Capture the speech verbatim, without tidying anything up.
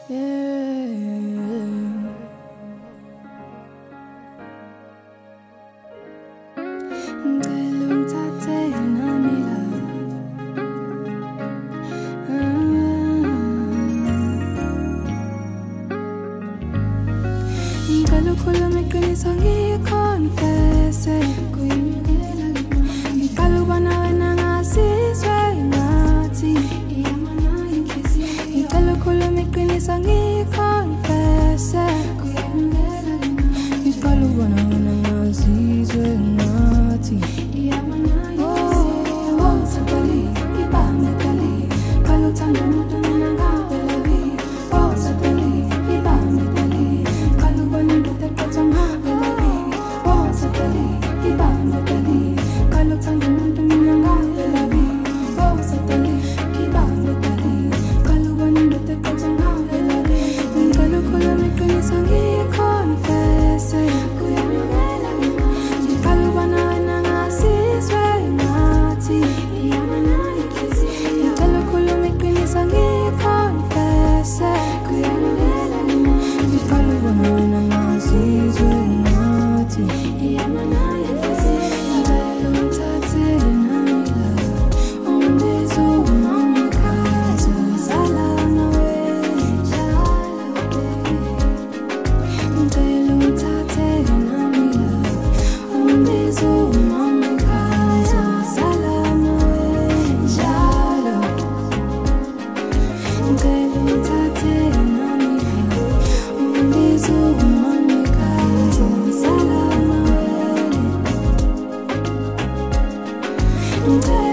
Confess it, Ikalubana nangasizwe ngathi Ikalukulu miqinisa ngikonfesse Ikalubana nangasizwe ngathi Oh, sakali, ibame kali Kaluthanda umuntu mina ngabelabi Oh, sakali, ibame kali Kalubana indoda eqotha ngabelabi Oh, sakali, ibame kali Kaluthanda umuntu mina ngabelabi Oh, sakali, ibame kali Kalubana indoda eqotha ngabelabi Ngikalukulu miqinisa ngikonfesse Ikalubana nangasizwe ngathi Ikalukulu miqinisa ngikonfesse Ikalubana nangasizwe ngathi Ngicela ungithathe nami la Ungibize umamikazi Ngizala nawe njalo baby Ngicela ungithathe nami la Ungibize umamikazi Ngizala nawe njalo Ngicela ungithathe nami la Ungibize umamikazi Ngizala nawe Ngicela